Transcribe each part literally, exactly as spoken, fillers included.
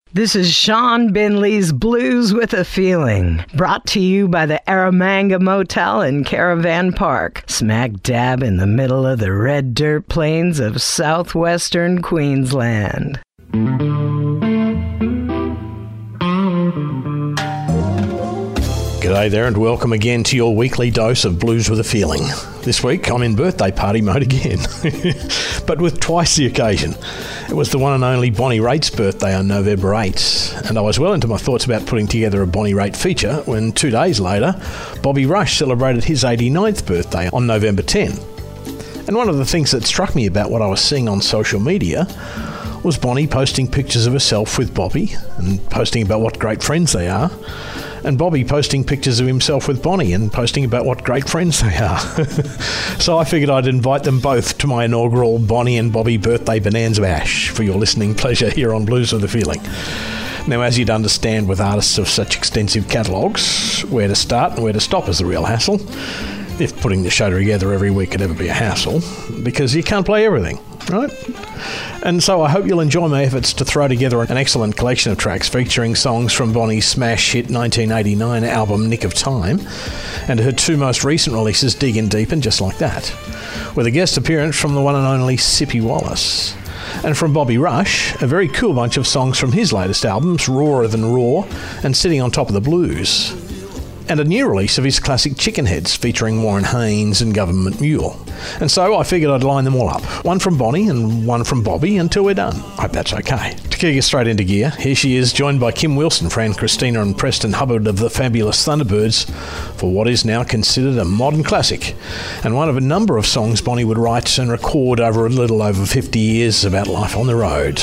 This is Sean Binley's Blues with a Feeling, brought to you by the Aramanga Motel in Caravan Park, smack dab in the middle of the red dirt plains of southwestern Queensland. G'day there and welcome again to your weekly dose of Blues with a Feeling. This week I'm in birthday party mode again, but with twice the occasion. It was the one and only Bonnie Raitt's birthday on November eighth, and I was well into my thoughts about putting together a Bonnie Raitt feature when two days later, Bobby Rush celebrated his eighty-ninth birthday on November tenth. And one of the things that struck me about what I was seeing on social media was Bonnie posting pictures of herself with Bobby and posting about what great friends they are, and Bobby posting pictures of himself with Bonnie and posting about what great friends they are. So I figured I'd invite them both to my inaugural Bonnie and Bobby birthday bonanza bash for your listening pleasure here on Blues with a Feeling. Now, as you'd understand with artists of such extensive catalogues, where to start and where to stop is the real hassle, if putting the show together every week could ever be a hassle, because you can't play everything, right? And so I hope you'll enjoy my efforts to throw together an excellent collection of tracks featuring songs from Bonnie's smash hit nineteen eighty-nine album Nick of Time and her two most recent releases Diggin' Deep and Just Like That, with a guest appearance from the one and only Sippy Wallace. And from Bobby Rush, a very cool bunch of songs from his latest albums, Rawer Than Raw and Sitting on Top of the Blues. And a new release of his classic Chicken Heads featuring Warren Haynes and Government Mule. And so I figured I'd line them all up, one from Bonnie and one from Bobby until we're done. I hope that's okay. To kick us straight into gear, here she is, joined by Kim Wilson, Fran Christina and Preston Hubbard of the Fabulous Thunderbirds for what is now considered a modern classic, and one of a number of songs Bonnie would write and record over a little over fifty years about life on the road.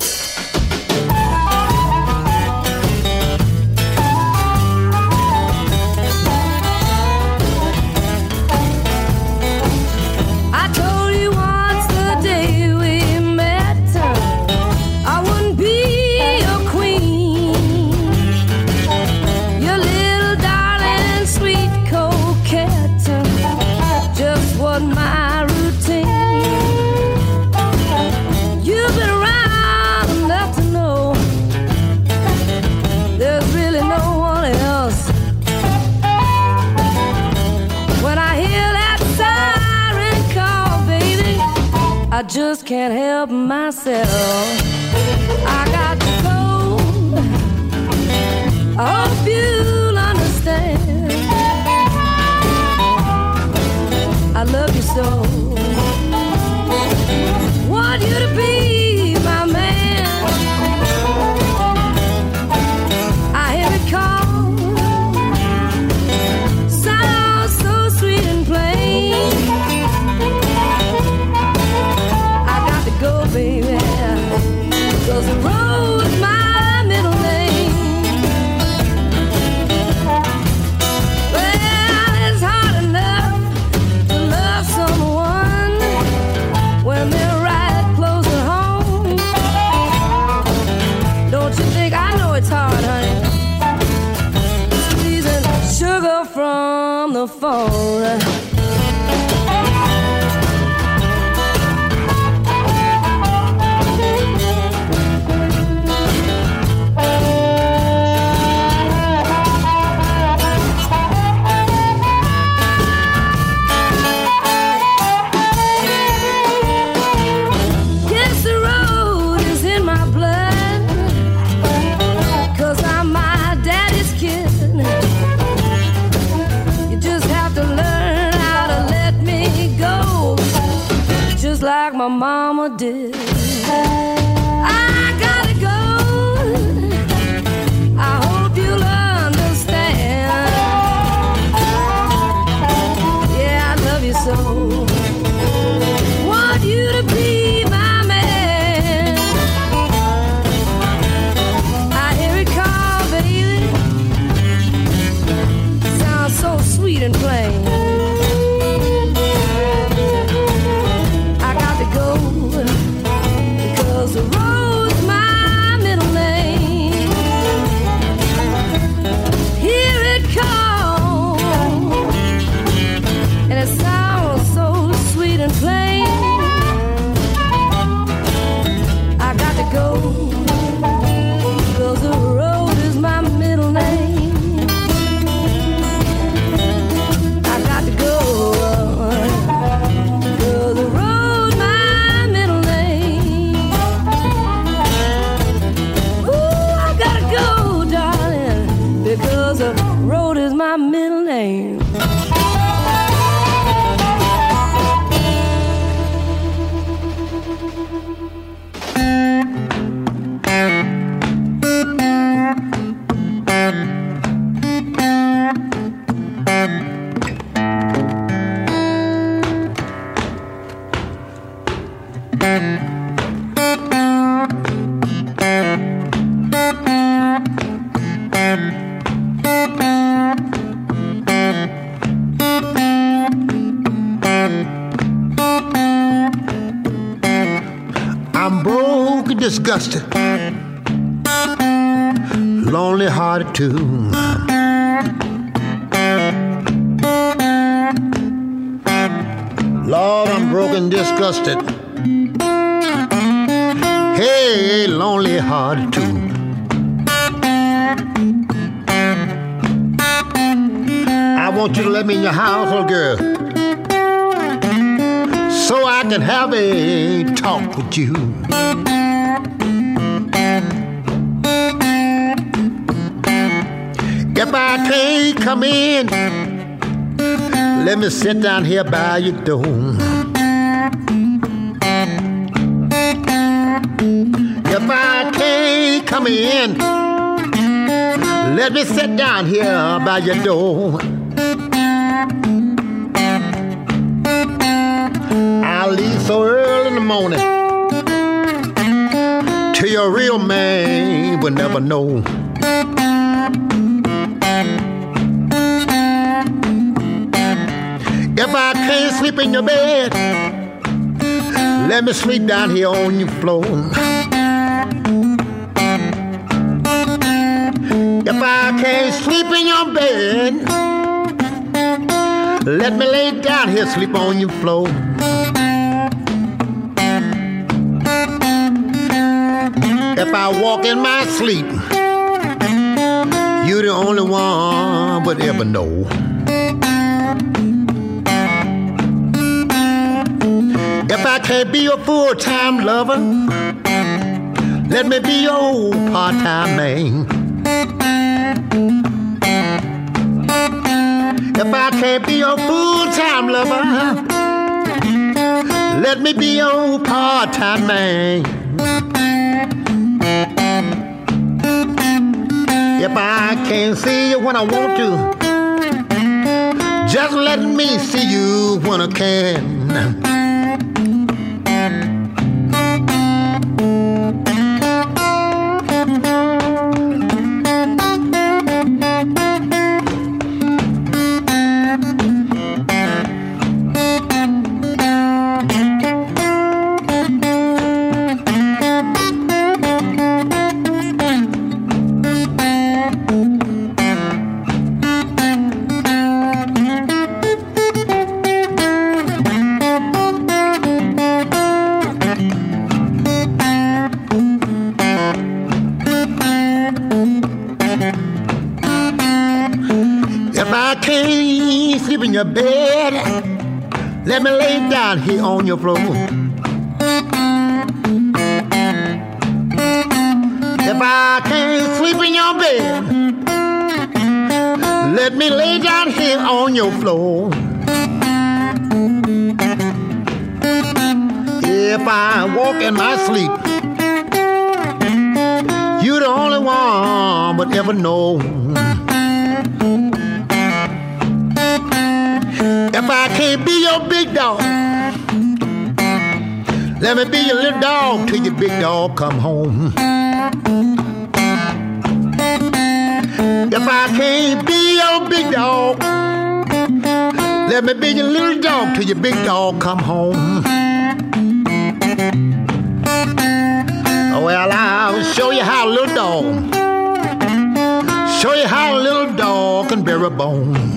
I just can't help myself. I got to go. I hope you'll understand. I love you so. Want you to be my man. I hear it call. Sounds so sweet and plain. Go, baby, 'cause the road's my middle name. Well, it's hard enough to love someone when they're right close at home. Don't you think I know it's hard, honey? Squeezing sugar from the phone. Like my mama did. I gotta go. I hope you'll understand. Yeah, I love you so. Want you to be my man. I hear it call, baby. Sounds so sweet and plain. disgusted, lonely hearted too. Lord, I'm broken, disgusted. Hey, lonely hearted too. I want you to let me in your house, little girl, so I can have a talk with you. If I can't come in, let me sit down here by your door. If I can't come in, let me sit down here by your door. I'll leave so early in the morning till your real man will never know. If I can't sleep in your bed, let me sleep down here on your floor. If I can't sleep in your bed, let me lay down here, sleep on your floor. If I walk in my sleep, you're the only one would ever know. If I can't be your full-time lover, let me be your part-time man. If I can't be your full-time lover, let me be your part-time man. If I can't see you when I want to, just let me see you when I can. In your bed, let me lay down here on your floor. If I can't sleep in your bed, let me lay down here on your floor. If I walk in my sleep, you're the only one would ever know. If I can't be your big dog, let me be your little dog till your big dog come home. If I can't be your big dog, let me be your little dog till your big dog come home. Well, I'll show you how a little dog, show you how a little dog can bear a bone.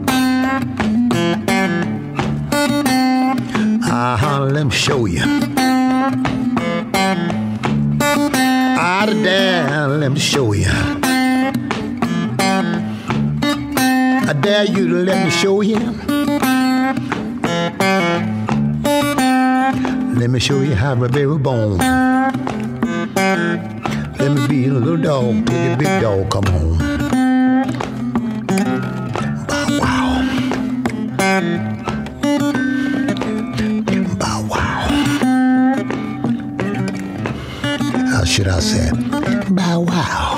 Uh-huh, let me show you. Out of there, let me show you. I dare you to let me show you. Let me show you how to bear a bone. Let me be a little dog till the big dog come home. Bow wow. Bow wow. How should I say it? Bow wow.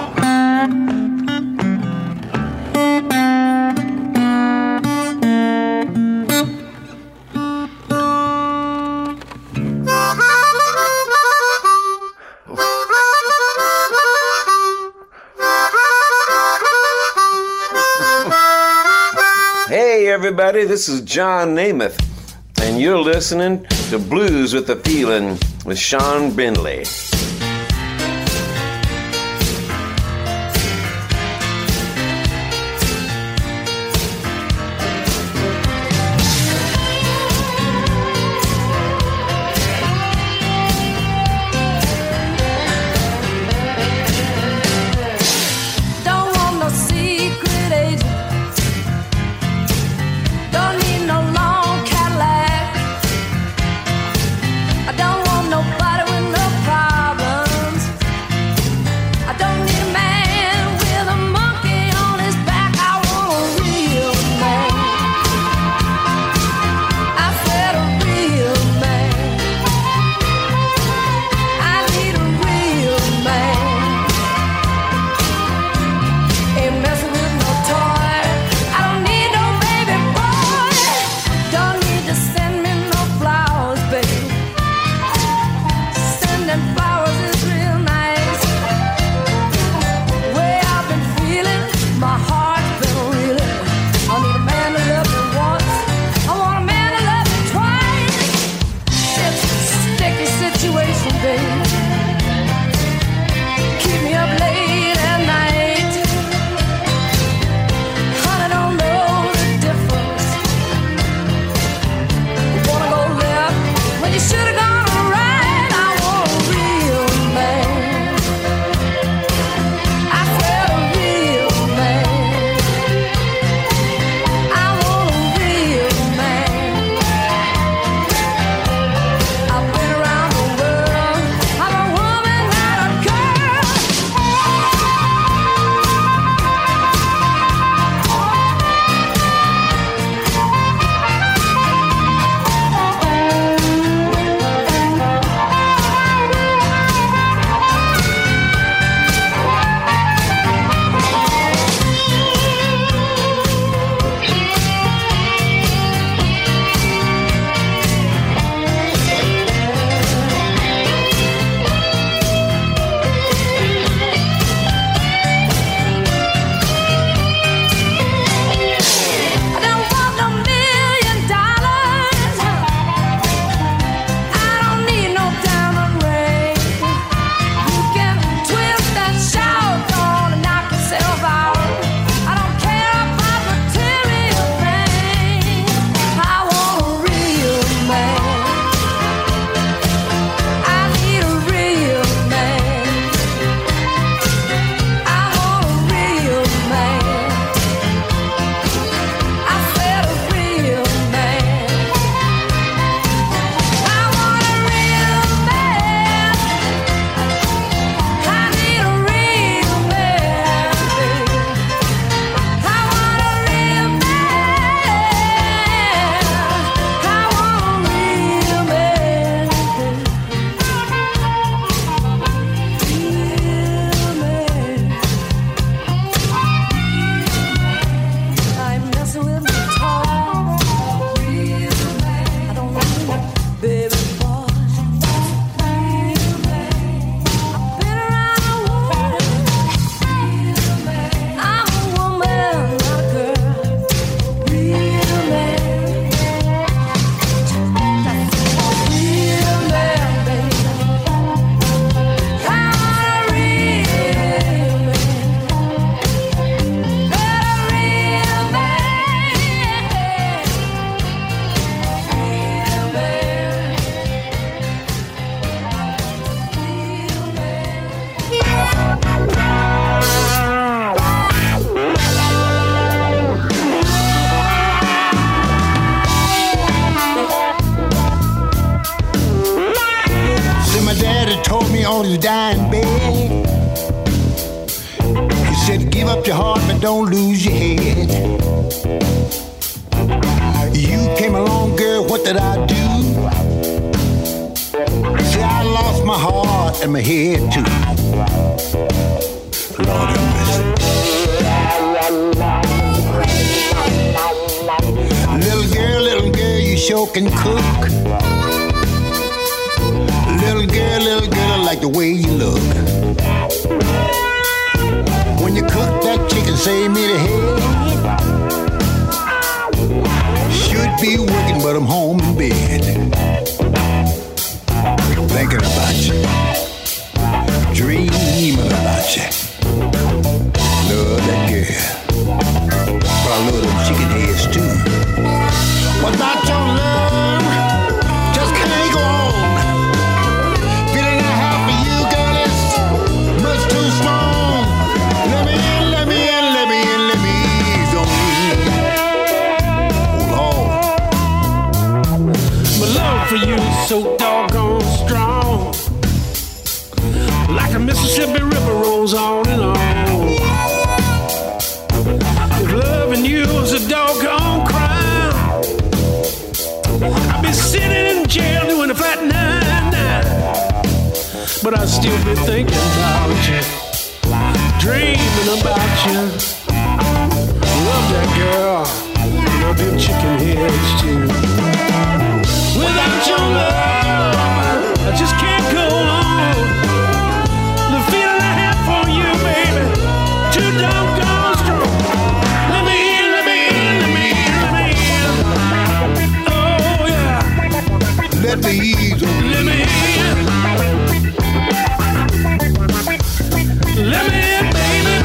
Hey everybody, this is John Namath, and you're listening to Blues with a Feeling with Sean Brindley. was dying bad. He said, give up your heart, but don't lose your head. You came along, girl, what did I do? See, I lost my heart and my head too. Lord have mercy. Little girl, little girl, you sure can cook. Little girl, little girl, I like the way you look. When you cook that chicken, save me the head. Should be working, but I'm home in bed. Thinking about you, dreaming about you. Love that girl, but I love them chicken heads too. What about your love? Just can't go on. Feeling I have for you, girl, is much too strong. Let me in, let me in, let me in, let me ease on me. Oh Lord, my love for you is so doggone strong, like a Mississippi River rolls on and on. If loving you was a doggone crime, I'd be sitting in jail doing a fat nine nine. But I'd still be thinking about you, dreaming about you. Love that girl, love them chicken heads too. Without your love, I just can't go on. The feeling I have for you, baby, too doggone strong. Let me in, let me in, let me in, let me in. Oh yeah. let me ease on me. Let me in. Let me in, baby.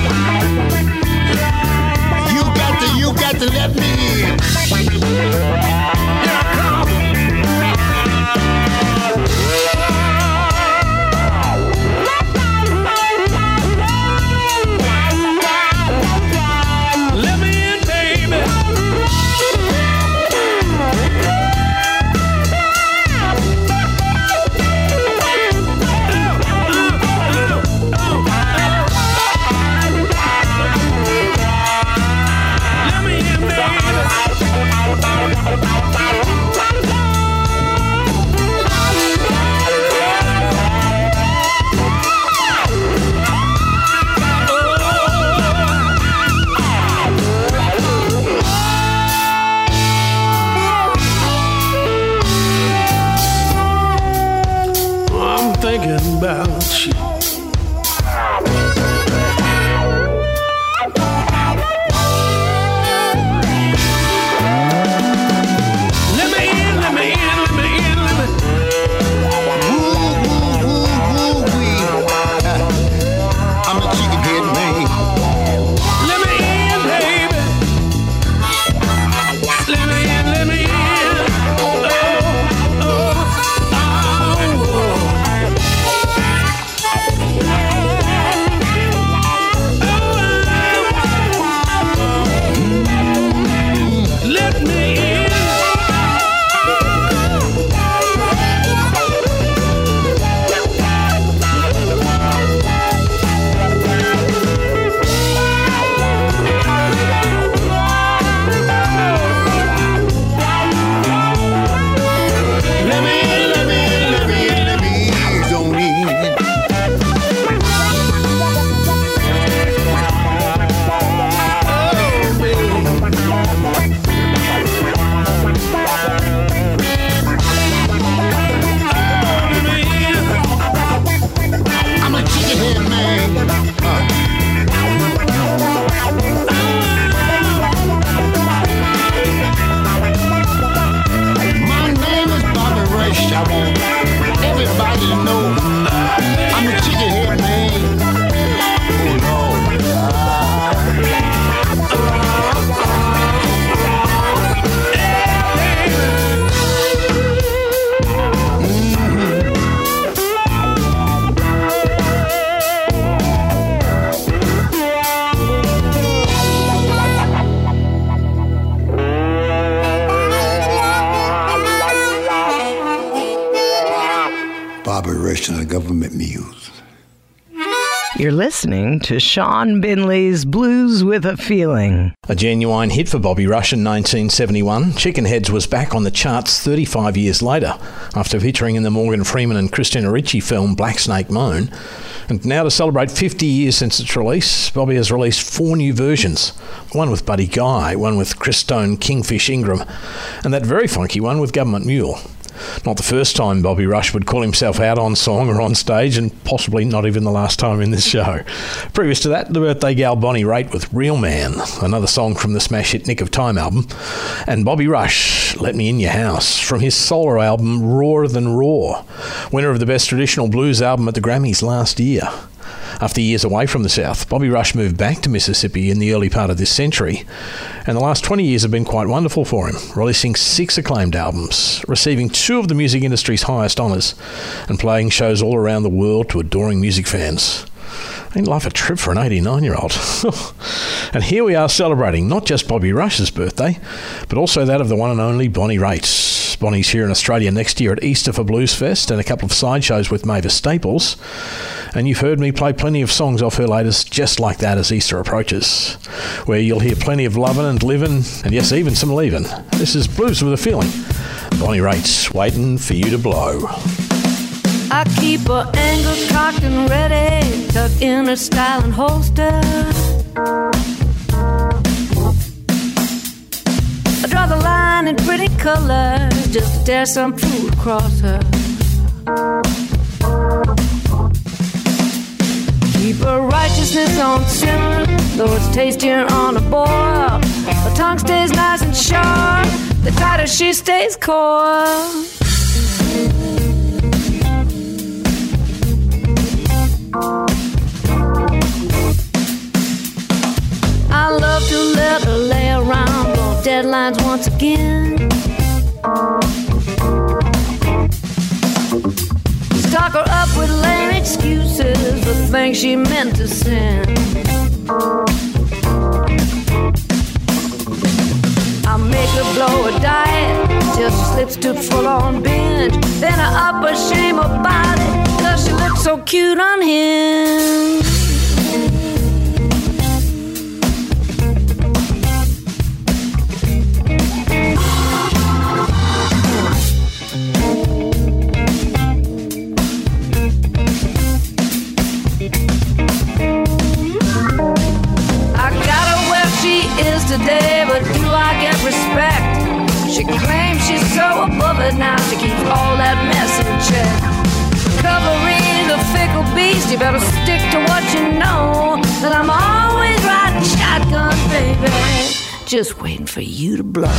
You got to, you got to let me in. Here I come. You're listening to Sean Binley's Blues with a Feeling. A genuine hit for Bobby Rush in nineteen seventy-one, Chickenheads was back on the charts thirty-five years later, after featuring in the Morgan Freeman and Christina Ricci film Black Snake Moan. And now to celebrate fifty years since its release, Bobby has released four new versions. One with Buddy Guy, one with Chris Stone, Kingfish Ingram, and that very funky one with Government Mule. Not the first time Bobby Rush would call himself out on song or on stage, and possibly not even the last time in this show. Previous to that, the birthday gal Bonnie Raitt with Real Man, another song from the smash hit Nick of Time album, and Bobby Rush, Let Me In Your House, from his solo album Rawer Than Raw, winner of the Best Traditional Blues album at the Grammys last year. After years away from the South, Bobby Rush moved back to Mississippi in the early part of this century, and the last twenty years have been quite wonderful for him, releasing six acclaimed albums, receiving two of the music industry's highest honours, and playing shows all around the world to adoring music fans. Ain't life a trip for an eighty-nine-year-old? And here we are celebrating not just Bobby Rush's birthday, but also that of the one and only Bonnie Raitt. Bonnie's here in Australia next year at Easter for Blues Fest and a couple of sideshows with Mavis Staples. And you've heard me play plenty of songs off her latest Just Like That as Easter approaches, where you'll hear plenty of lovin' and livin', and yes, even some leavin'. This is Blues with a Feeling. Bonnie Raitt's Waiting for You to Blow. I keep her angle cocked and ready, tucked in her styling holster. I draw the line in pretty colors just to dare some food across her. Keep her righteousness on simmer, though it's tastier on a boil. Her tongue stays nice and sharp, the tighter she stays coiled. I love to let her lay around, blow deadlines once again. Stock her up with lame excuses for things she meant to send. I make her blow a diet till she slips to full on binge. Then I up her shame her body, cause she looks so cute on him. Today, but do I get respect? She claims she's so above it now, she keeps all that mess in check. Covering the fickle beast, you better stick to what you know, that I'm always riding shotgun, baby, just waiting for you to blow.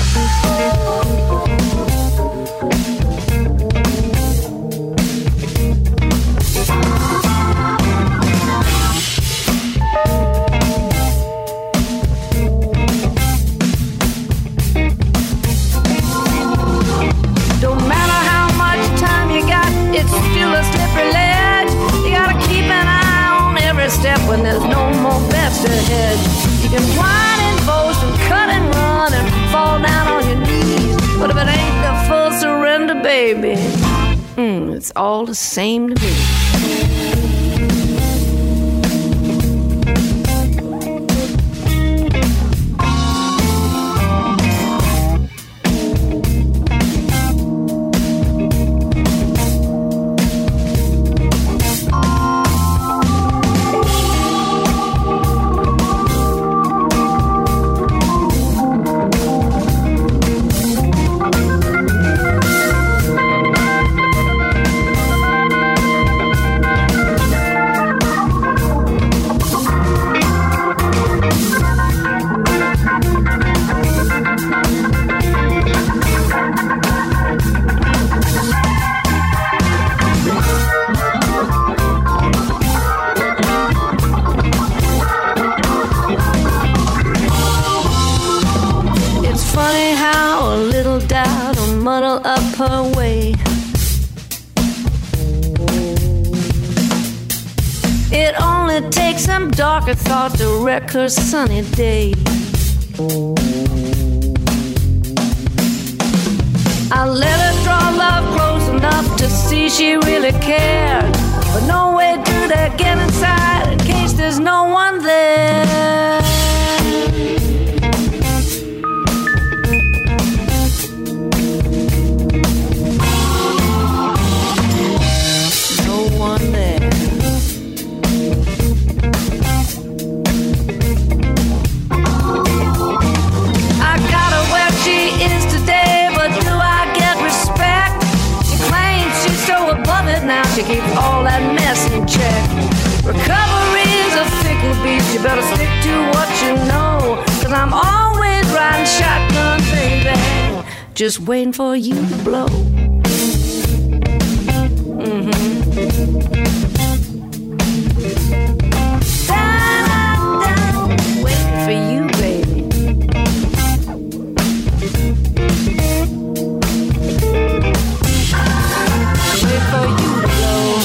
Step when there's no more best ahead. You can whine and boast and cut and run and fall down on your knees, but if it ain't the full surrender, baby, mm, it's all the same to me. Darker thought to wreck her sunny day. I let her draw love close enough to see she really cared, but no way to that get inside in case there's no one there. No one there. I got her where she is today, but do I get respect? She claims she's so above it now, she keeps all that mess in check. Recovery's a fickle beast, you better stick to what you know, cause I'm always riding shotgun, baby, just waiting for you to blow. Mm-hmm. Down, down, waiting for you, baby. Wait for you to blow.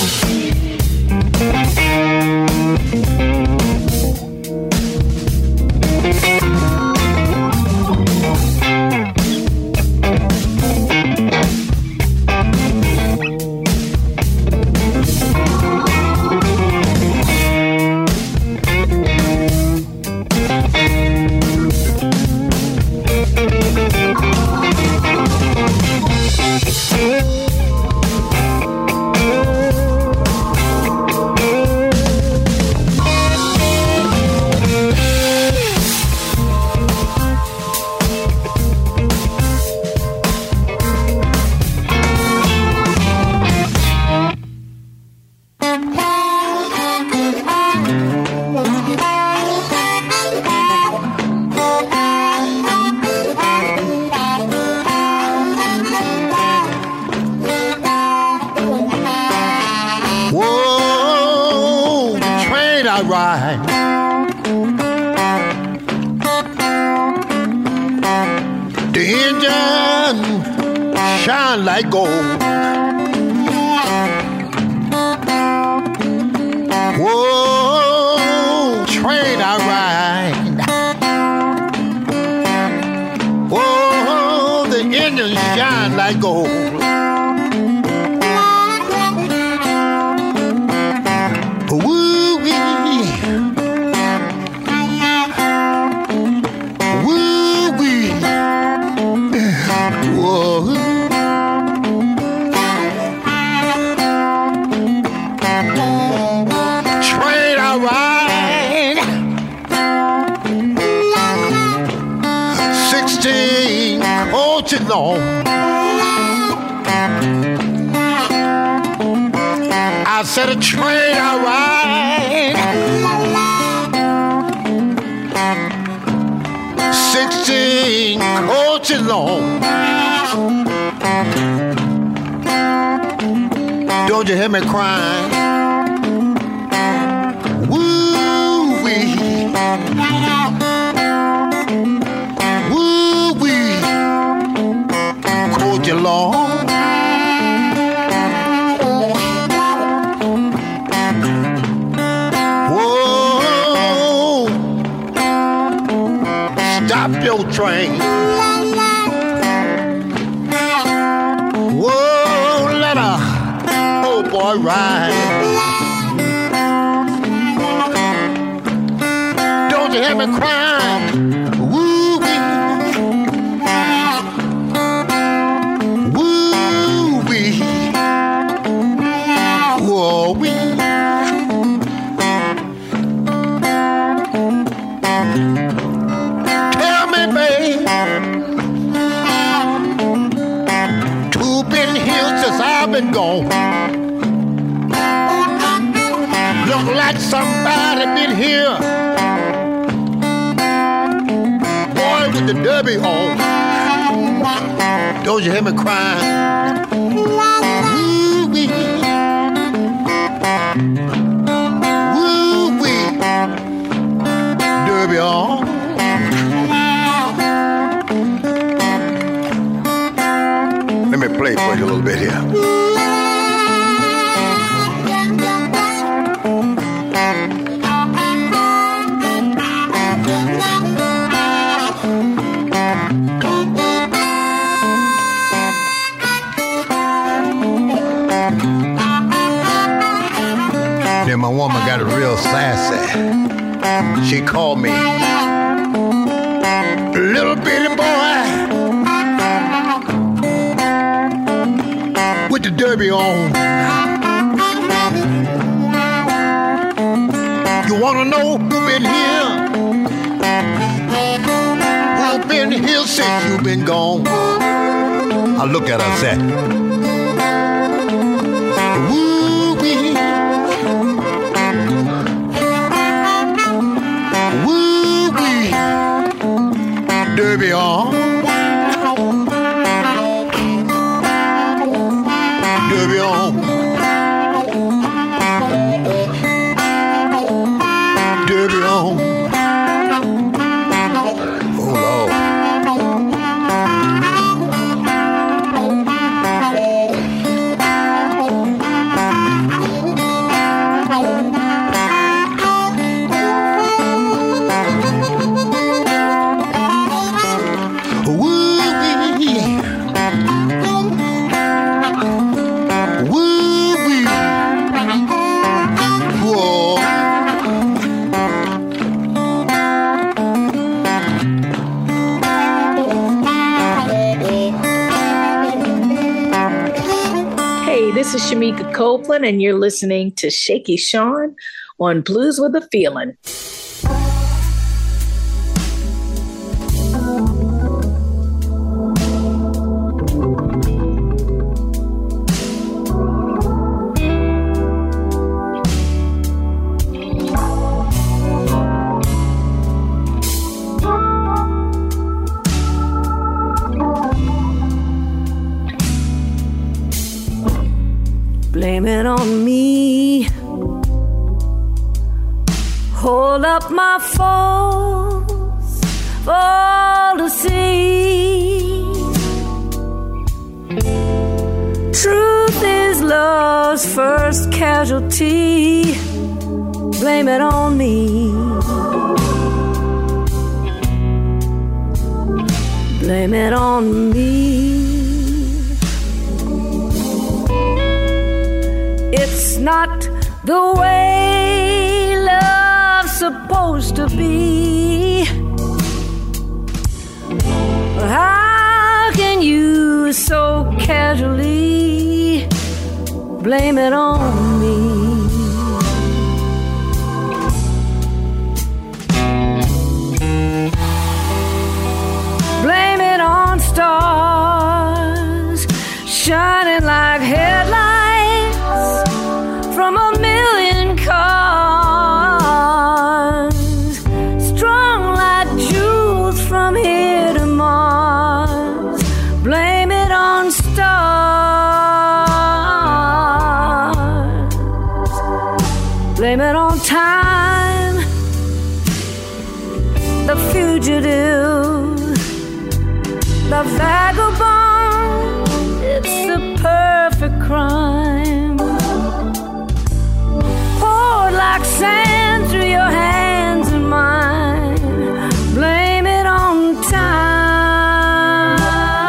Whoa, the train I ride. The engine shine like gold. Whoa, train I ride. Whoa, the engine shine like gold. Long. I said a train I ride, sixteen coaches long. Don't you hear me crying? Woo-wee. You long. Whoa, stop your train. Whoa, let a old boy ride. Don't you hear me crying? Tell me, babe, who been here since I've been gone? Look like somebody been here, boy with the derby on. Don't you hear me crying? Woo-wee. Woo-wee. Derby on. Let me play for you a little bit here. Then my woman got it real sassy. She called me little bitty boy with the derby on. You wanna know who been here? Who been here since you been gone? I look at her and say, woo-wee, woo-wee, derby on, derby on, derby on. Oh Lord. This is Shamika Copeland, and you're listening to Shaky Sean on Blues with a Feeling. Blame it on me. Hold up my faults for all to see. Truth is love's first casualty. Blame it on me. Blame it on me. It's not the way love's supposed to be. How can you so casually blame it on me? Blame it on stars shining like headlights from a million cars, strung like jewels from here to Mars. Blame it on stars. Blame it on time, the fugitive, the vagabond. It's the perfect crime. Like sand through your hands and mine. Blame it on time.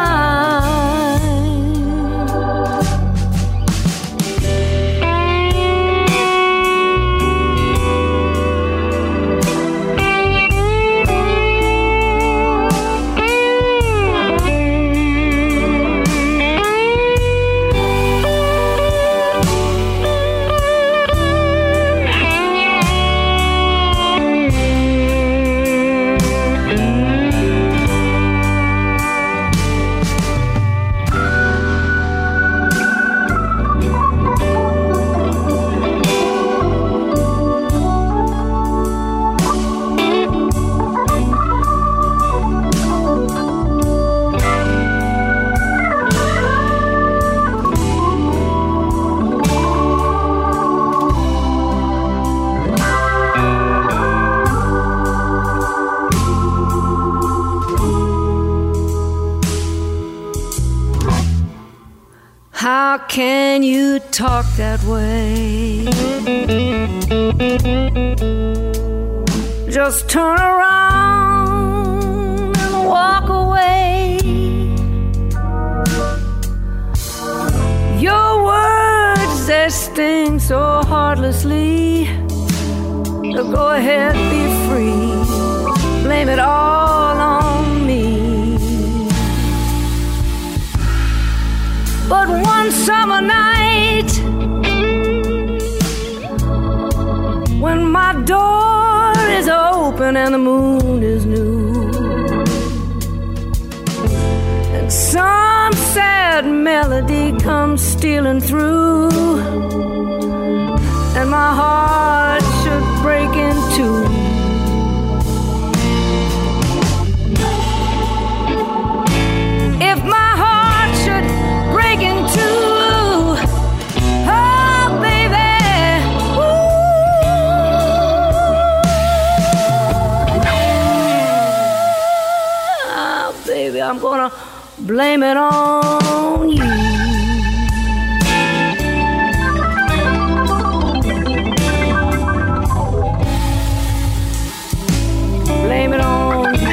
How can you talk that way? Just turn around and walk away. Your words, they sting so heartlessly. So go ahead, be blame it all on me. But one summer night, when my door is open and the moon is new, and some sad melody comes stealing through, and my heart should break in two. If my heart should break in two, oh baby, ooh, oh baby, I'm gonna blame it on you. Blame it on you.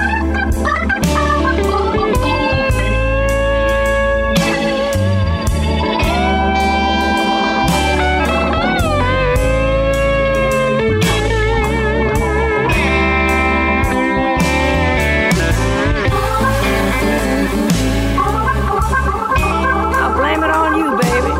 I'll blame it on you, baby.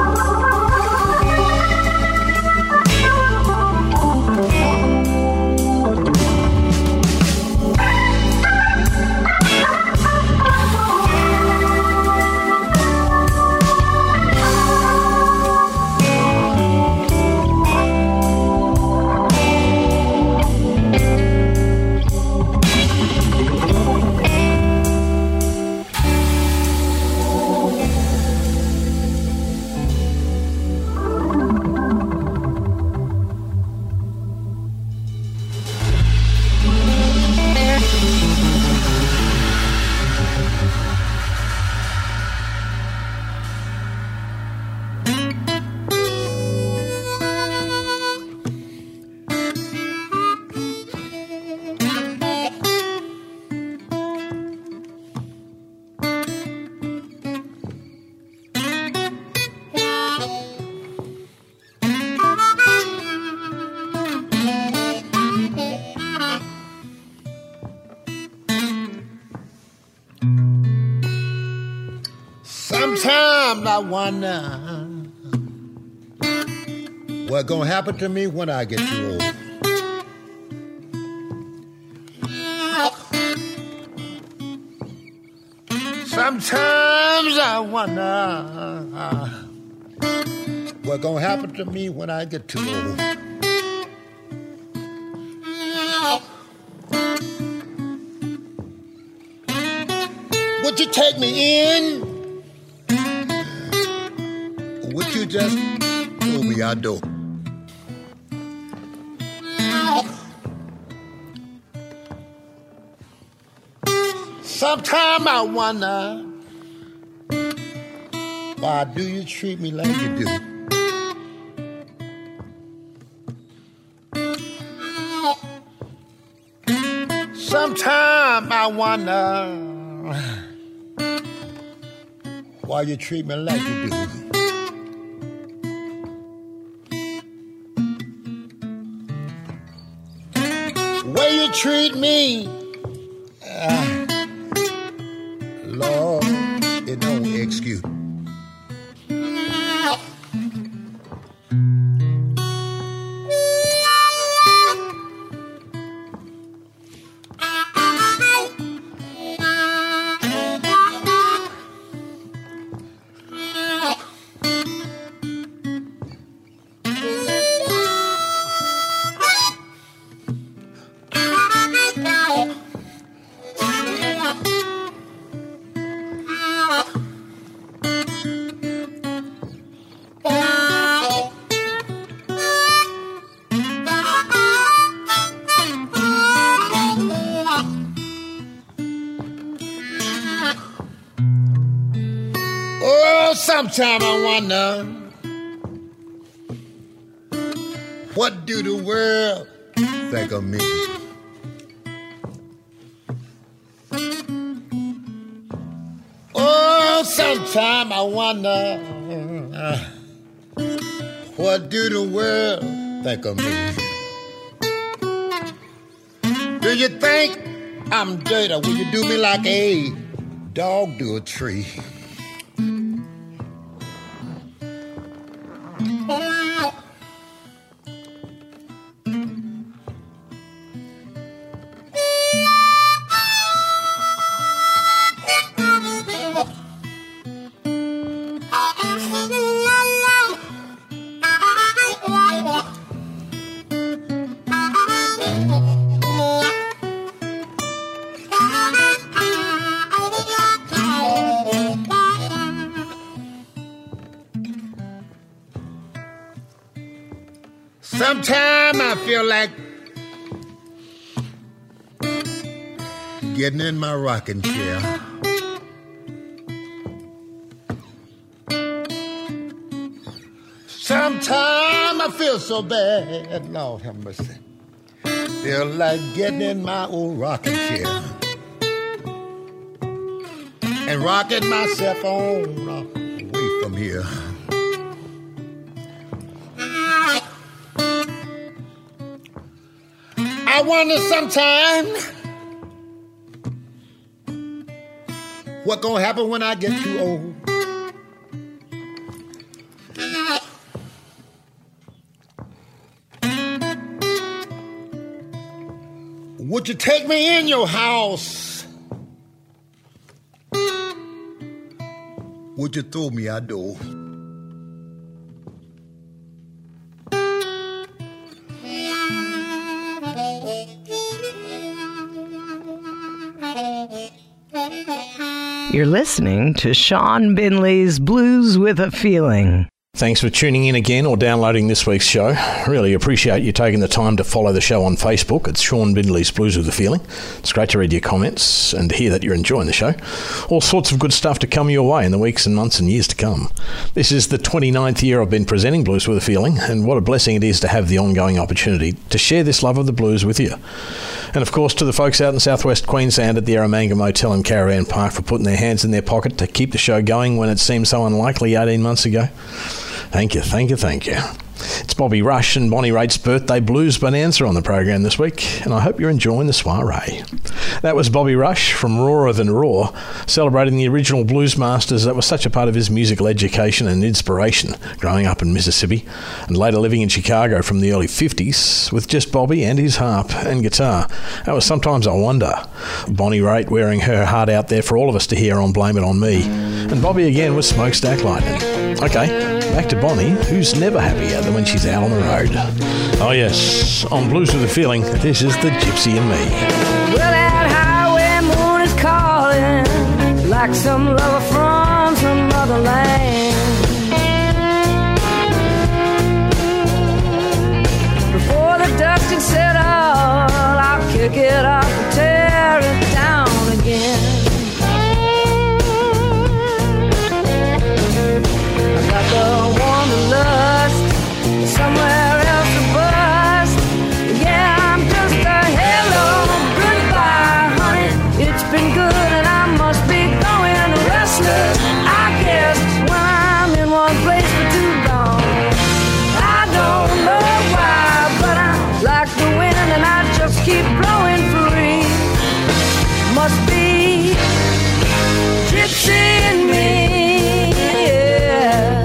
Sometimes I wonder what's gonna happen to me when I get too old. Sometimes I wonder what's gonna happen to me when I get too old. Would you take me in? Would you just throw me out door? Sometimes I wonder, why do you treat me like you do? Sometimes I wonder, why you treat me like you do. Way you treat me, uh, Lord, it don't excuse. Sometimes I wonder, what do the world think of me? Oh, sometimes I wonder, uh, what do the world think of me? Do you think I'm dirty. Will you do me like a dog do a tree? Sometimes I feel like getting in my rocking chair. Sometimes I feel so bad, Lord have mercy. Feel like getting in my old rocking chair and rocking myself on away from here. I wonder sometimes what gonna happen when I get too old. Would you take me in your house? Would you throw me out door? You're listening to Sean Binley's Blues with a Feeling. Thanks for tuning in again or downloading this week's show. Really appreciate you taking the time to follow the show on Facebook. It's Sean Binley's Blues with a Feeling. It's great to read your comments and to hear that you're enjoying the show. All sorts of good stuff to come your way in the weeks and months and years to come. This is the twenty-ninth year I've been presenting Blues with a Feeling, and what a blessing it is to have the ongoing opportunity to share this love of the blues with you. And of course to the folks out in southwest Queensland at the Eromanga Motel and Caravan Park for putting their hands in their pocket to keep the show going when it seemed so unlikely eighteen months ago. Thank you, thank you, thank you. It's Bobby Rush and Bonnie Raitt's birthday blues bonanza on the program this week, and I hope you're enjoying the soiree. That was Bobby Rush from Rawer Than Raw, celebrating the original blues masters that were such a part of his musical education and inspiration growing up in Mississippi and later living in Chicago from the early fifties with just Bobby and his harp and guitar. That was Sometimes I Wonder. Bonnie Raitt wearing her heart out there for all of us to hear on Blame It On Me. And Bobby again was Smokestack Lightning. Okay, back to Bonnie, who's never happier than when she's out on the road. Oh yes, on Blues with a Feeling, this is the Gypsy and Me. Well, that highway moon is calling like some lover from some other land. Before the dust had settled, I'll kick it up and tear it down again. I got the wanderlust somewhere else to bust. Yeah, I'm just a hello, goodbye, honey. It's been good and I must be going restless, I guess, when I'm in one place for too long. I don't know why, but I like the wind and I just keep blowing free. Must be gypsy in me, yeah.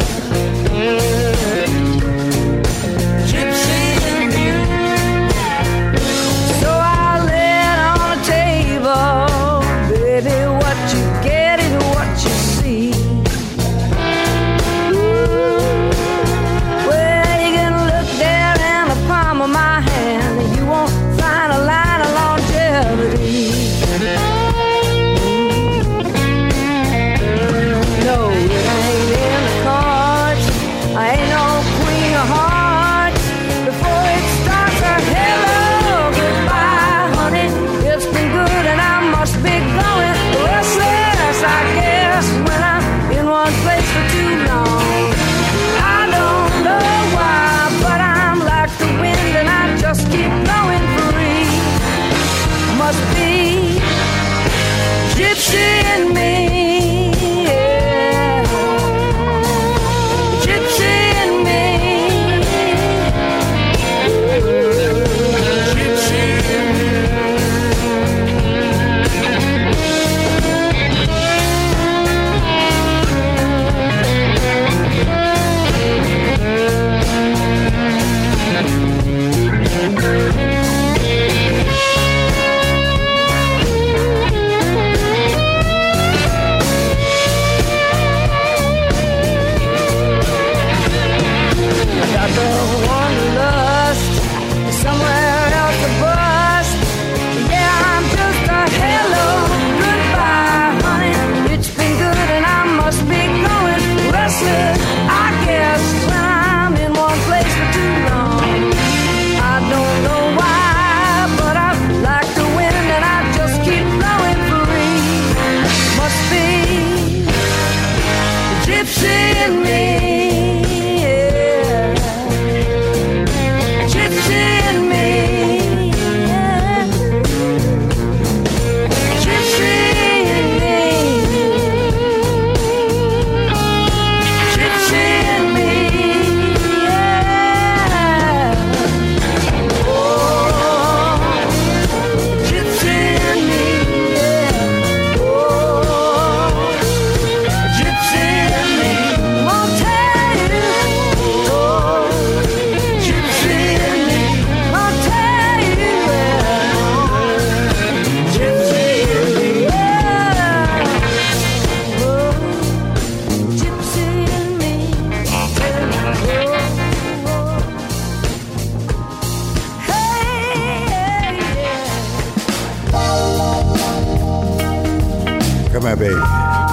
Come here, baby.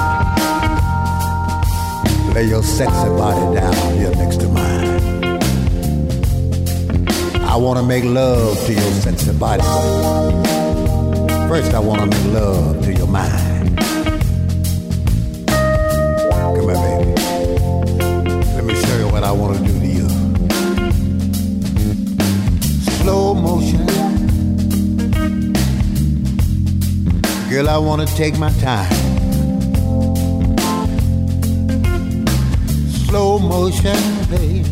Lay your sexy body down here next to mine. I want to make love to your sexy body. First, I want to make love to your mind. Come here, baby. Let me show you what I want to do to you. Slow motion. Girl, I want to take my time. Slow motion, baby.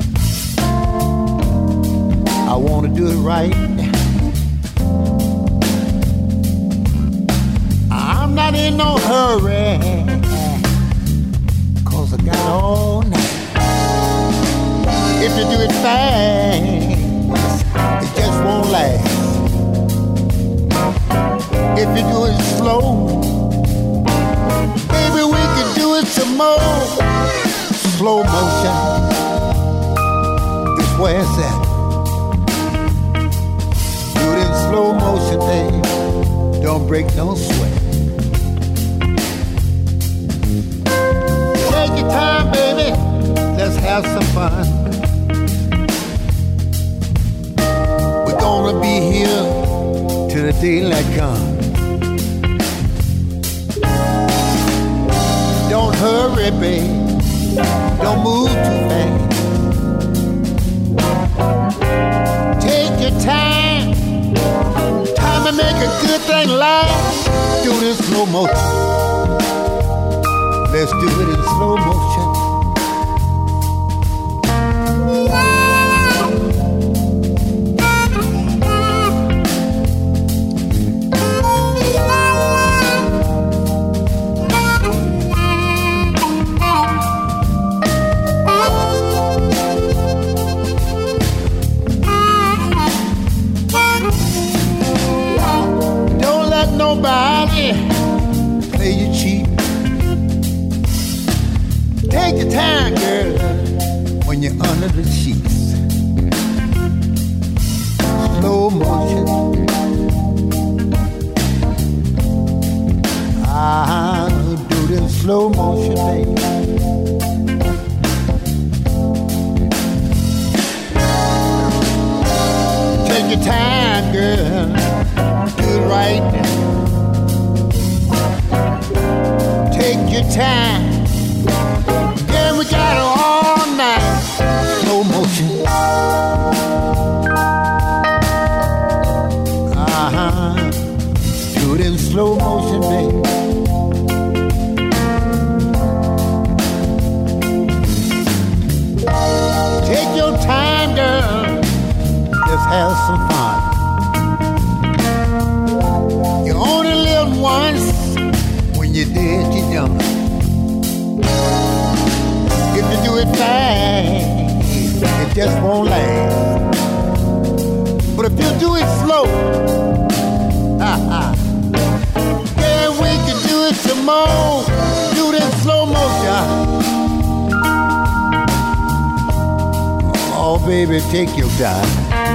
I want to do it right. I'm not in no hurry, 'cause I got all night. If you do it fast, it just won't last. If you do it slow, baby, we can do it some more. Slow motion, this where it's at. Do it in slow motion, baby. Don't break no sweat. Take your time, baby. Let's have some fun. We're gonna be here till the daylight comes. Don't hurry, baby. Don't move too fast. Take your time. Time to make a good thing last. Do it in slow motion. Let's do it in slow motion. Nobody play you cheap. Take your time, girl, when you're under the sheets. Slow motion. I'll do it in slow motion, baby. Take your time, girl. Do it right. Take your time. Yeah, we got it all night. Slow motion. Uh-huh. Do it in slow motion, baby. Take your time, girl. Let's have some fun. You only live once. You're dead, you're young. If you do it fast, it just won't last. But if you do it slow, ha-ha, yeah, we can do it some more. Do it in slow motion. Oh, baby, take your time.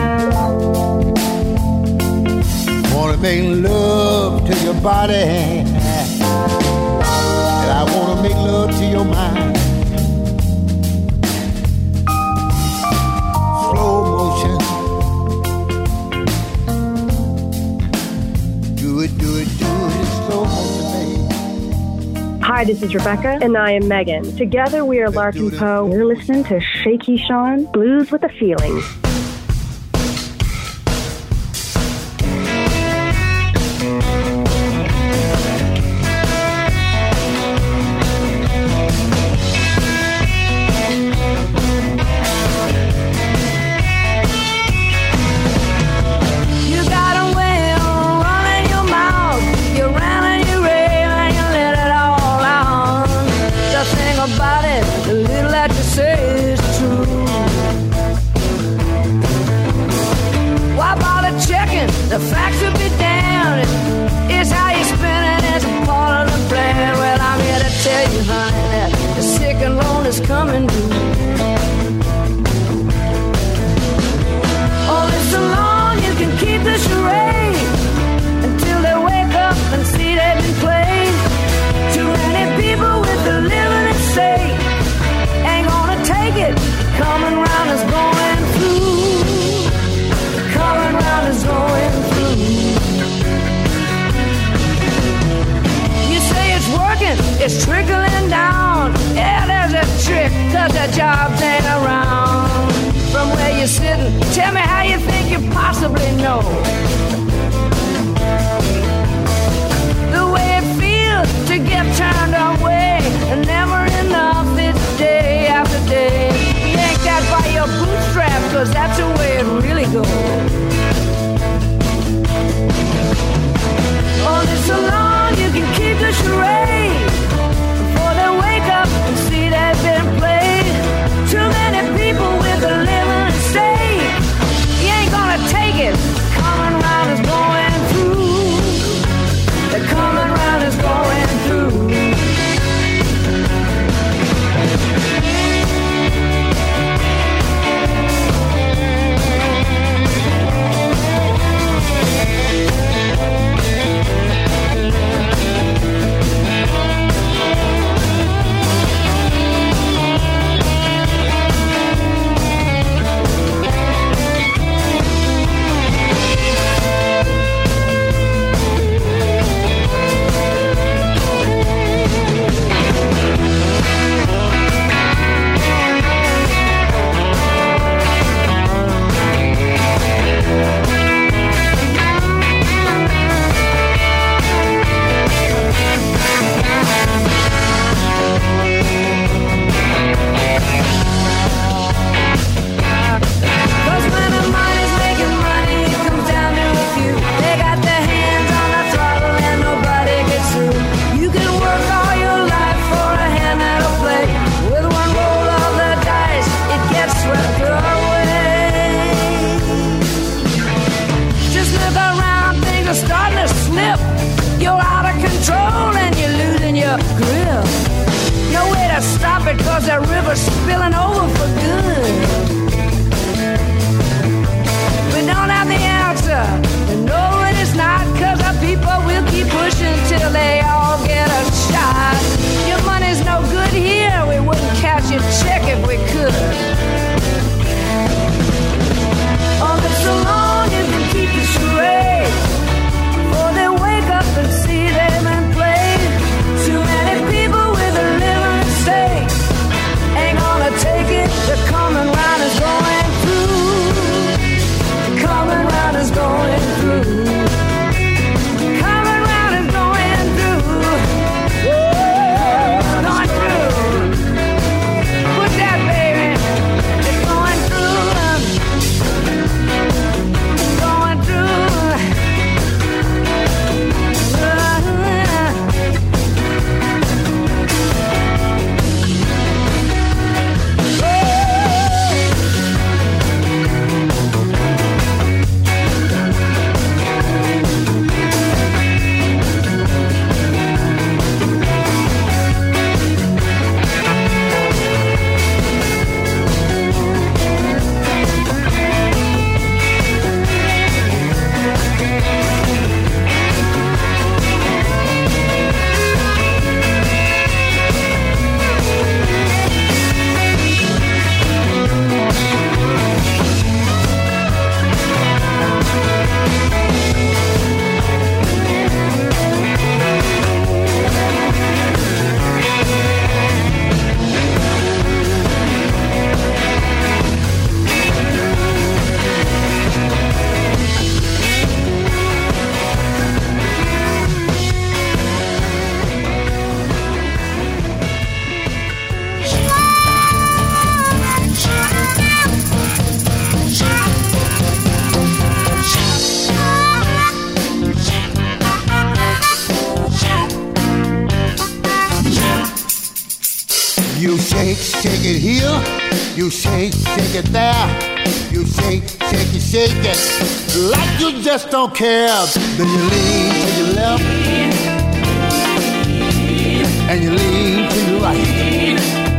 Wanna make love to your body. I wanna make love to your mind. Slow motion. Do it, do it, do it in slow motion, baby. Hi, this is Rebecca. And I am Megan. Together we are Larkin Poe. You're listening to Shaky Sean, Blues with a Feeling. About it, the little that you say is true. is trickling down. Yeah, there's a trick, cause the jobs ain't around. From where you're sitting, tell me how you think you possibly know the way it feels to get turned away, and never enough, it's day after day. You ain't that by your bootstraps, cause that's the way it really goes. Only so long you can keep the charade before they wake up and see they've been played. Too many people with a living state. You ain't gonna take it. Coming round is going through. The coming round is going through. Cause that river's spilling over for good. We don't have the answer, and no it is not, cause our people will keep pushing till they all get a shot. Your money's no good here, we wouldn't cash your check if we could. Oh, but so long you can keep the charade before they wake up and see they've been played. Too many people with a living stake ain't gonna take it. The coming round is going through. The coming round is going through. Coming round is going through. Whoa, going through. Put that, baby. It's going through. It's going through. You shake, shake it here. You shake, shake it there. You shake, shake it, shake it like you just don't care. Then you lean to your left and you lean to your right.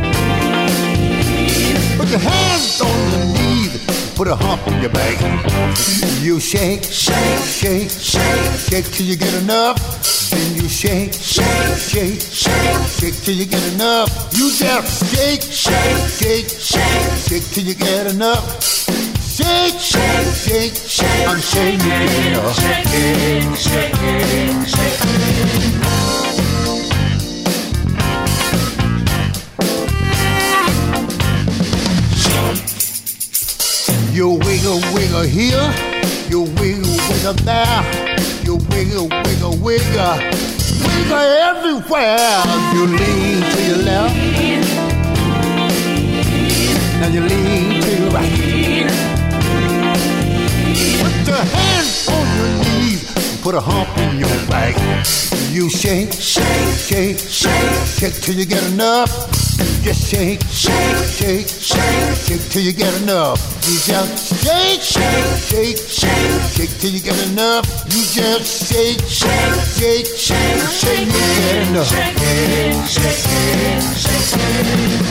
Put your hands on your knees, put a hump in your back. You shake, shake, shake, shake, shake till you get enough. Then you shake, shake, shake, shake, shake till you get enough. You just shake, shake, shake, shake, shake till you get enough. Shake, shake, shake, shake, I'm shaking it up. Shake it, shake it, shake it. wiggle there, you wiggle, wiggle, wiggle, wiggle everywhere. You lean to your left, now you lean to your right. Put your hands on your knees, put a hump in your back. You shake, shake, shake, shake, shake till you get enough. Just shake, shake, shake, shake, shake till you get enough. You just shake, shake, shake, shake, shake till you get enough. You just shake, shake, shake, shake, shake till you get enough. Shake, shake, shake, shake.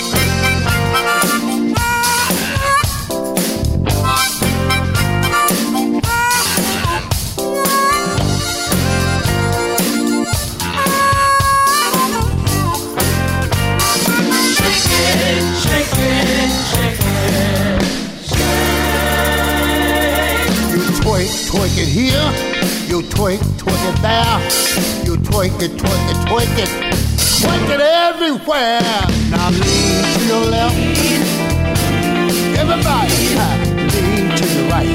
Twerk it here, you twerk, twerk it there. You twerk it, twerk it, twerk it, twerk it everywhere. Now lean to your left, everybody, lean to the right.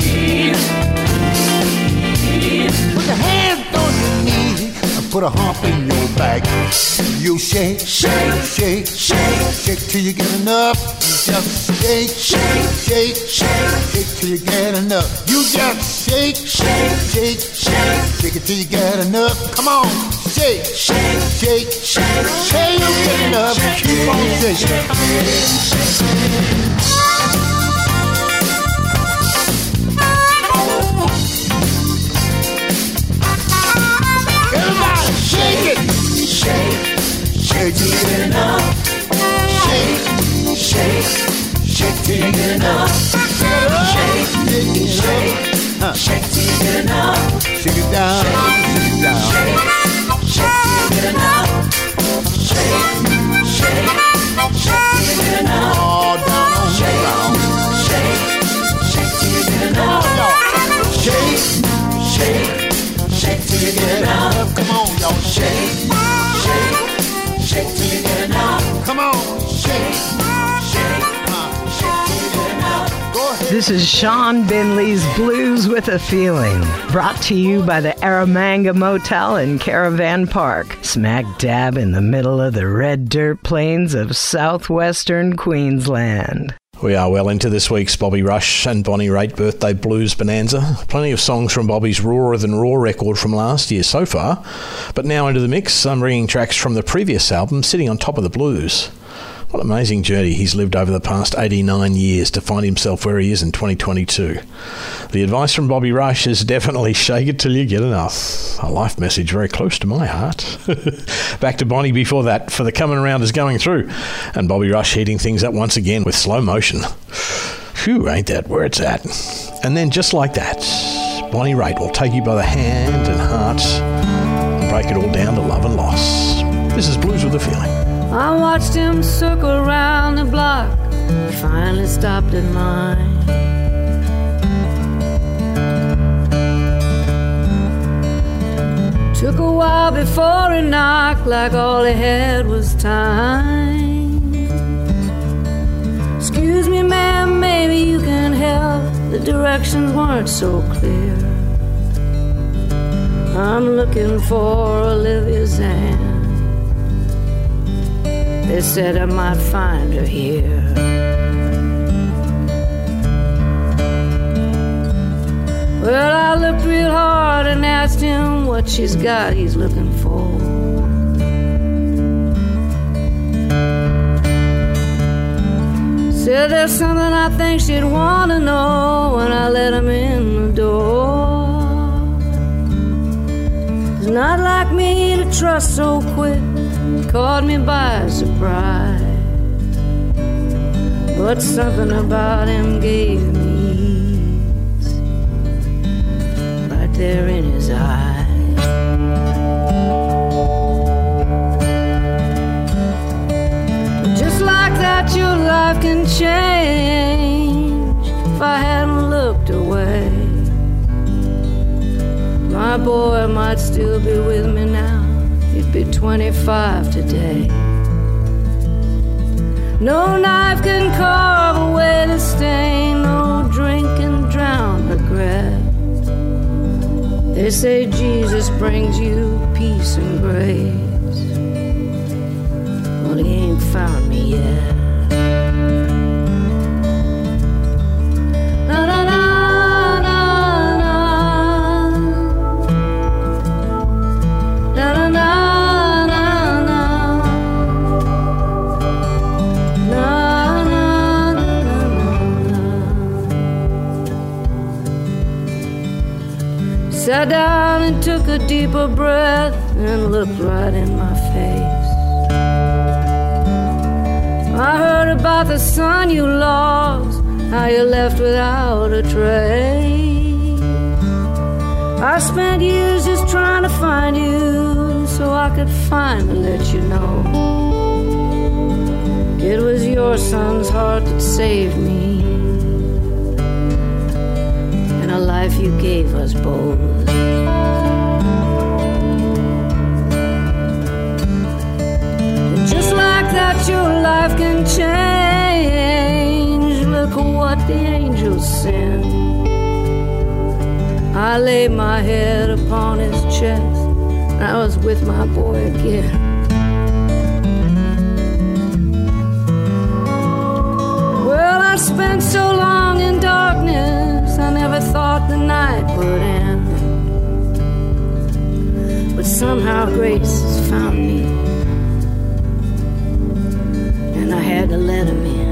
Put your hands on your knees and put a hump in your back. You shake, shake, shake, shake, shake till you get enough. Just shake, shake, shake, shake, shake till you get enough. You just shake, shake, shake, shake, shake it till you get enough. Come on, shake, shake, shake, shake, shake, you get enough. Keep on shaking. Everybody, shake it, shake, shake till you get enough. Shake. Shake, shake till you get enough. Shake, shake, shake, shake till you get enough. Shake it down, shake it down. Shake, shake till you get enough. Shake, shake, shake till you get enough. All down on the ground. Shake, shake till you get enough. Shake, shake, shake till you get enough. Come on, y'all. Shake, shake, shake till you get enough. Come on, shake. This is Sean Binley's Blues with a Feeling, brought to you by the Aramanga Motel in Caravan Park, smack dab in the middle of the red dirt plains of southwestern Queensland. We are well into this week's Bobby Rush and Bonnie Raitt birthday blues bonanza. Plenty of songs from Bobby's Rawer Than Raw record from last year so far, but now into the mix, I'm bringing tracks from the previous album, Sitting on Top of the Blues. What an amazing journey he's lived over the past eighty-nine years to find himself where he is in twenty twenty-two. The advice from Bobby Rush is definitely shake it till you get enough. A life message very close to my heart. Back to Bonnie before that for The Coming Around Is Going Through, and Bobby Rush heating things up once again with slow motion. Phew, ain't that where it's at. And then just like that, Bonnie Raitt will take you by the hand and heart and break it all down to love and loss. This is Blues with a Feeling. I watched him circle around the block, finally stopped at mine. Took a while before he knocked, like all he had was time. Excuse me, ma'am, maybe you can help. The directions weren't so clear. I'm looking for Olivia's hand. They said I might find her here. Well, I looked real hard and asked him what she's got he's looking for. Said there's something I think she'd want to know when I let him in the door. It's not like me to trust so quick. Caught me by surprise, but something about him gave me ease, right there in his eyes. Just like that, your life can change if I hadn't looked away. My boy might still be with me now. He'd be twenty-five today. No knife can carve away the stain. No drink can drown regret. They say Jesus brings you peace and grace. Well, he ain't found me yet. Na na na na na na na na na na na na. Sat down and took a deeper breath and looked right in my face. I heard about the son you lost, how you left without a trace. I spent years just trying to find you so I could finally let you know it was your son's heart that saved me, and a life you gave us both. And just like that, your life can change. Look what the angels send. I laid my head upon his chest. I was with my boy again. Well, I spent so long in darkness, I never thought the night would end. But somehow grace has found me, and I had to let him in.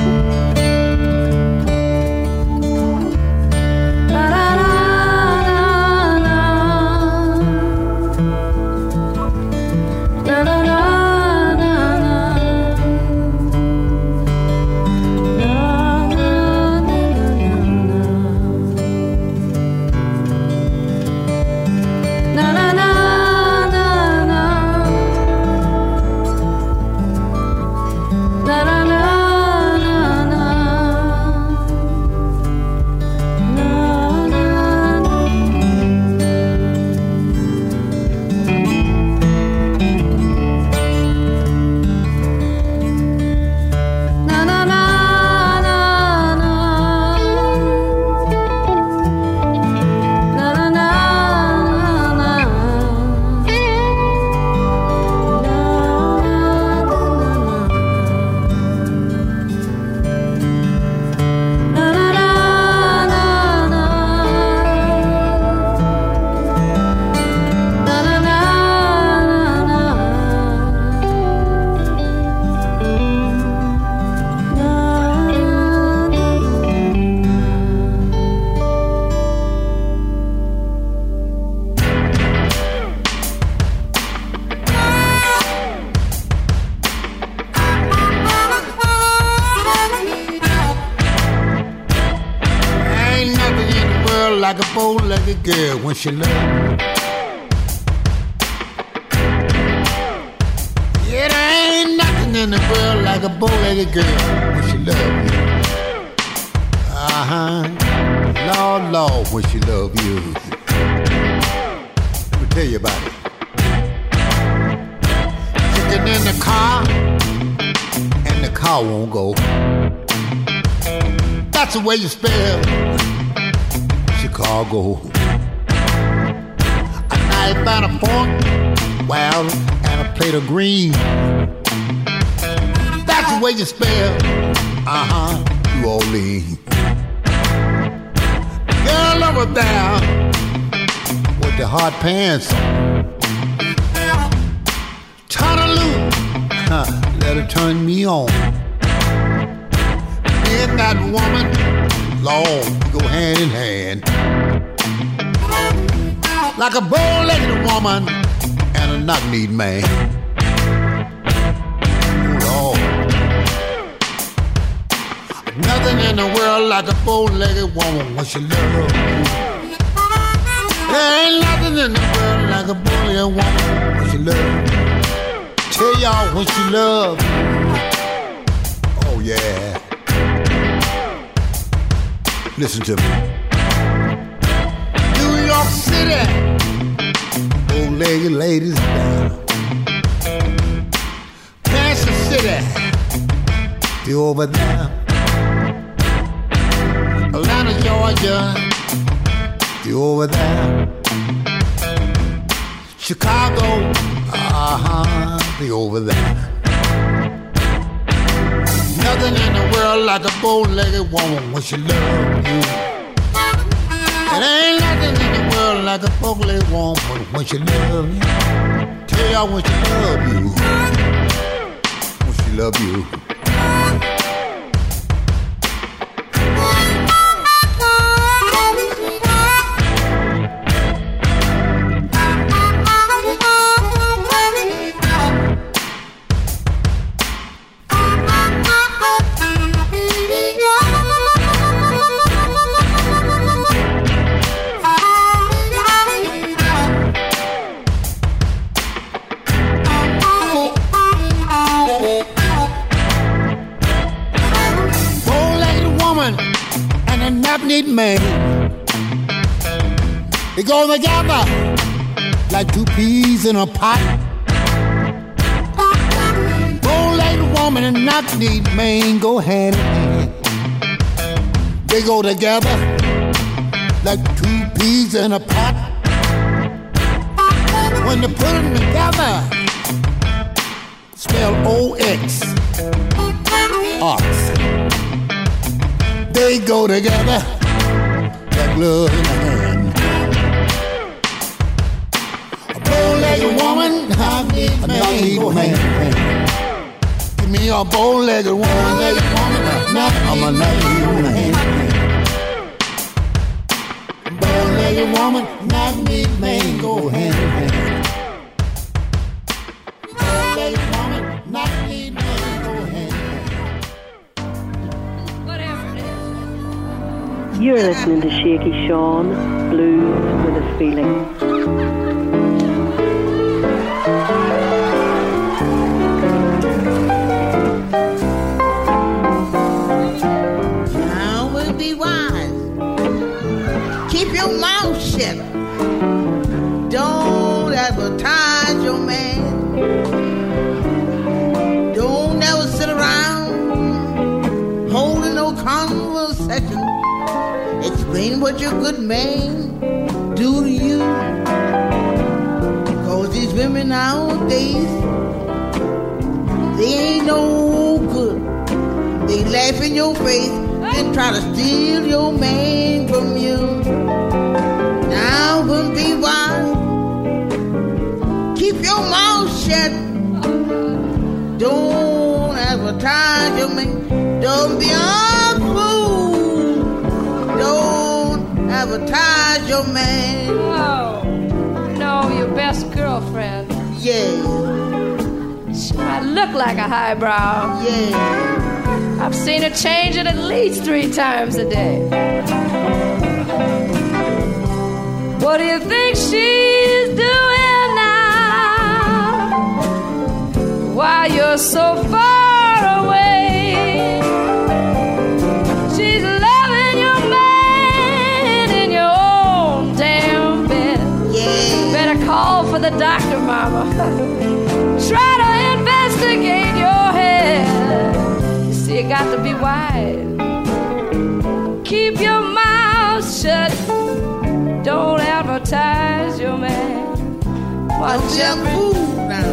Like a bow-legged girl when she loves you. Yeah, there ain't nothing in the world like a bow-legged girl when she loves you. Uh-huh. Lord, Lord, when she loves you. Let me tell you about it. Sitting in the car, and the car won't go. That's the way you spell Chicago. A knife and a fork, well, and a plate of green. That's the way you spell, uh-huh, New Orleans. Girl over there with the hot pants on. Turn her loose, huh, let her turn me on. Me and that woman, Lord, go hand in hand. Like a bow-legged woman and a knock-kneed man. Lord. Nothing in the world like a bow-legged woman when she loves you. There ain't nothing in the world like a bow-legged woman when she loves you. Tell y'all when she loves you. Oh, yeah. Listen to me. New York City, bow-legged ladies down. Kansas City, they over there. Atlanta, Georgia, they over there. Chicago, uh-huh, be over there. Nothing in the world like a bow-legged woman when she loves you. It ain't nothing in the world like a bow-legged woman when she loves you. Tell y'all when she love you. When she love you. Man, they go together like two peas in a pot. Bow-legged woman and knock-kneed man go hand in hand. They go together like two peas in a pot. When they put them together, spell O X, ox. They go together like love in a hand. A bow-legged woman, knock-kneed man, man. Give me a bow-legged woman, I'm a knock-kneed man. Bow-legged woman, knock-kneed man, go hand in hand. Bow-legged woman, knock-kneed man, go hand in hand. You're listening to Shaky Sean, Blues with a Feeling. Now will be wise. Keep your mouth shut. Don't advertise your man. Don't ever sit around holding no conversation. Explain what your good man do to you. Cause these women nowadays, they ain't no good. They laugh in your face and try to steal your man from you. Now wouldn't be wise. Keep your mouth shut. Don't advertise your man. Don't be a fool. Don't advertise your man. Oh, no, your best girlfriend. Yeah. She might look like a highbrow. Yeah. I've seen her change it at least three times a day. What do you think she's doing now? While you're so far away, she's loving your man in your own damn bed. Yeah. Better call for the doctor, mama. Try to investigate your head. You see, you got to be wise. Keep your mouth shut. Don't advertise your man. Watch your food now.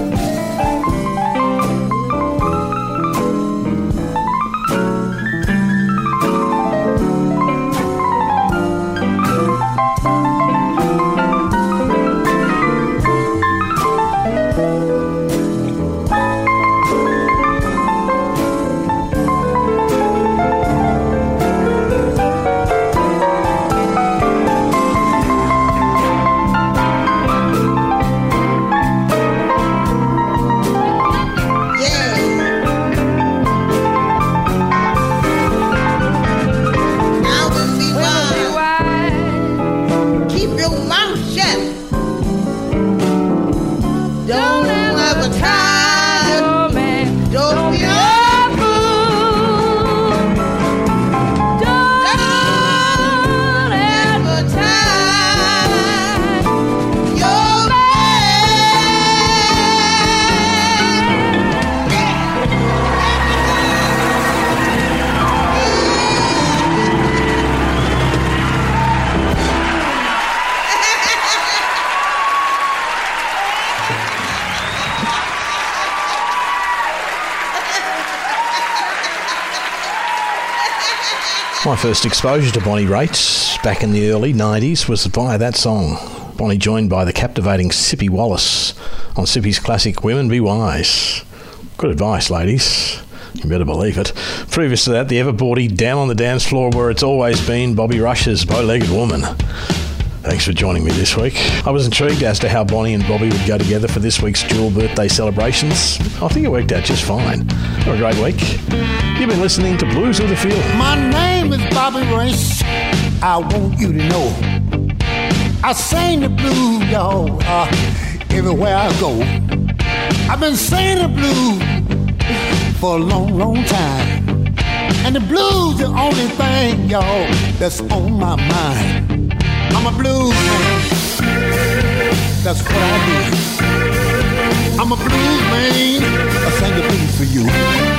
My first exposure to Bonnie Raitt back in the early nineties was via that song. Bonnie joined by the captivating Sippy Wallace on Sippy's classic Women Be Wise. Good advice, ladies. You better believe it. Previous to that, the ever-bawdy Down on the Dance Floor Where It's Always Been, Bobby Rush's Bow-Legged Woman. Thanks for joining me this week. I was intrigued as to how Bonnie and Bobby would go together for this week's dual birthday celebrations. I think it worked out just fine. Have a great week. You've been listening to Blues with a Feeling. My name is Bobby Raitt. I want you to know I sing the blues, y'all, uh, everywhere I go. I've been singing the blues for a long, long time. And the blues the only thing, y'all, that's on my mind. I'm a blues man, that's what I do. I'm a blues man, I sing the blues for you.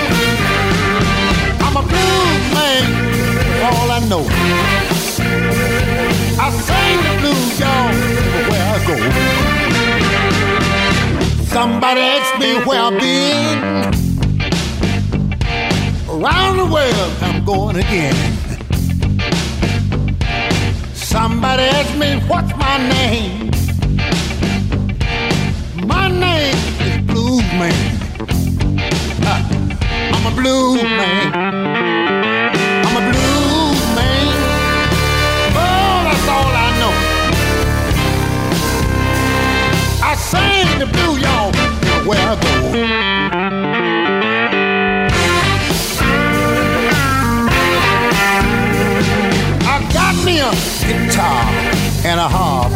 I'm a blues man, that's all I know. I sing the blues, y'all, everywhere I go. Somebody asked me where I've been. Around the world, I'm going again. Somebody asked me what's my name. My name is Blues Man. Uh, I'm a blues man. I'm a blues man. Oh, that's all I know. I sing the blues, y'all, where I go. Got me a guitar and a harp.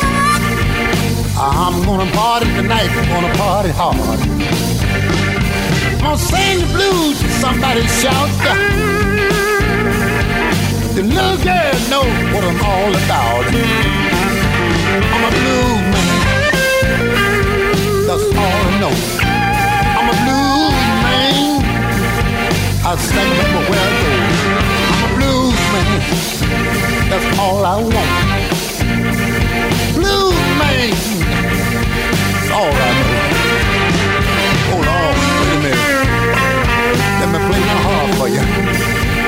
I'm gonna party tonight, I'm gonna party hard. I'm gonna sing the blues, somebody shout. The little girl knows what I'm all about. I'm a blues man, that's all I know. I'm a blues man, I sing everywhere I go. I'm a blues man, that's all I want. Blues man, that's all I know. Hold on, wait a minute. Let me play my harp for you.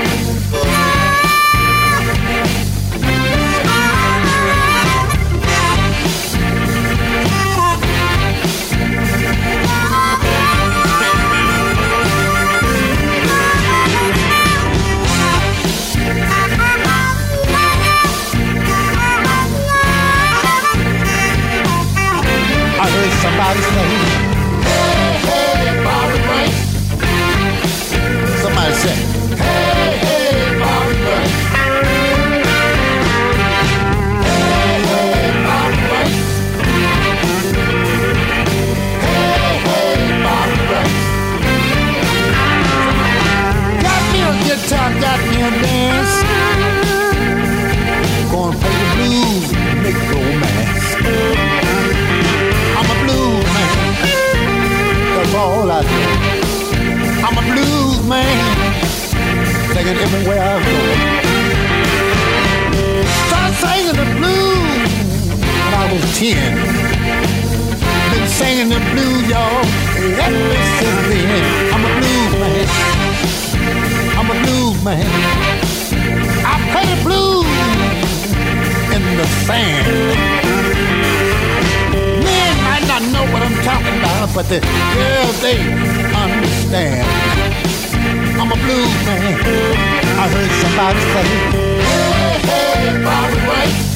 I heard somebody say, hey, hey, Bobby Raitt. Somebody say, hey, hey, Bobby Raitt. Hey, hey, Bobby Raitt. Hey, hey, Bobby Raitt. Got me a guitar, got me a dance. Gonna play the blues, make romance. I'm a blues man, that's all I do. I'm a blues man, singing everywhere I go. Started singing the blues when I was ten. Been singing the blues, y'all, ever since then. I'm a blues man, I'm a blues man. I play the blues in the sand. I know what I'm talking about, but the girls, they understand. I'm a blues man. I heard somebody say, hey, hey, Bobby Raitt.